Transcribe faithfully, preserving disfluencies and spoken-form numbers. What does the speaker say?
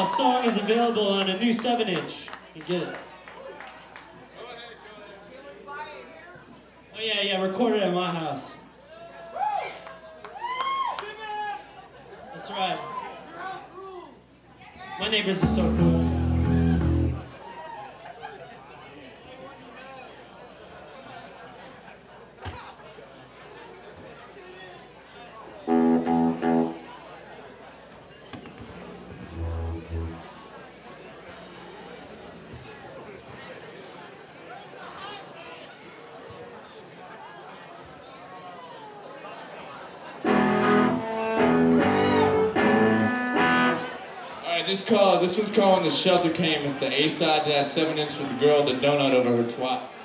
song is available on a new seven inch. You get it. Oh yeah, yeah, recorded at my house. That's right. My neighbors are so cool. This called. This one's called "When the Shelter Came." It's the A side to that seven inch with the girl with the donut over her twat.